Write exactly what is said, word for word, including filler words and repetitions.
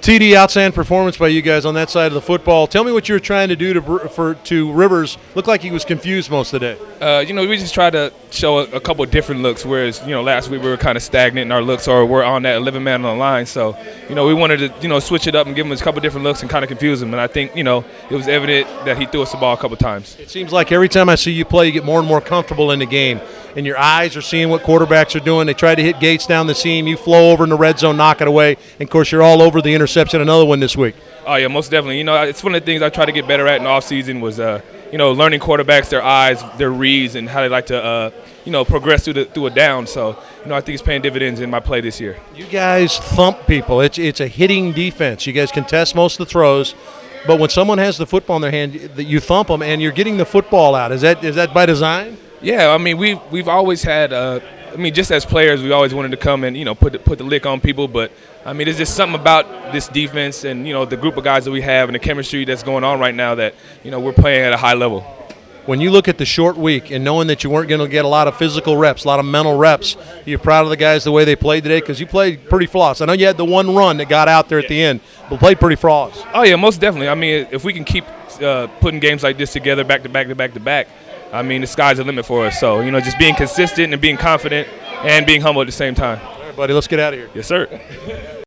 T D, outstanding performance by you guys on that side of the football. Tell me what you were trying to do to for to Rivers. Looked like he was confused most of the day. Uh, you know, we just tried to show a, a couple of different looks, whereas, you know, last week we were kind of stagnant in our looks, or we're on that eleven man on the line. So, you know, we wanted to, you know, switch it up and give him a couple of different looks and kind of confuse him. And I think, you know, it was evident that he threw us the ball a couple of times. It seems like every time I see you play, you get more and more comfortable in the game. And your eyes are seeing what quarterbacks are doing. They try to hit Gates down the seam. You flow over in the red zone, knock it away. And, of course, you're all over the interception. Another one this week. Oh, yeah, most definitely. You know, it's one of the things I try to get better at in the offseason was, uh, you know, learning quarterbacks, their eyes, their reads, and how they like to, uh, you know, progress through, the, through a down. So, you know, I think it's paying dividends in my play this year. You guys thump people. It's, it's a hitting defense. You guys contest most of the throws. But when someone has the football in their hand, you thump them, and you're getting the football out. Is that is that by design? Yeah, I mean, we've, we've always had uh, – I mean, just as players, we always wanted to come and, you know, put the, put the lick on people. But, I mean, there's just something about this defense and, you know, the group of guys that we have and the chemistry that's going on right now that, you know, we're playing at a high level. When you look at the short week and knowing that you weren't going to get a lot of physical reps, a lot of mental reps, you're proud of the guys the way they played today because you played pretty flawless. I know you had the one run that got out there at the end, but played pretty flawless. Oh, yeah, most definitely. I mean, if we can keep uh, putting games like this together back to back to back to back, I mean, the sky's the limit for us. So, you know, just being consistent and being confident and being humble at the same time. All right, buddy, let's get out of here. Yes, sir.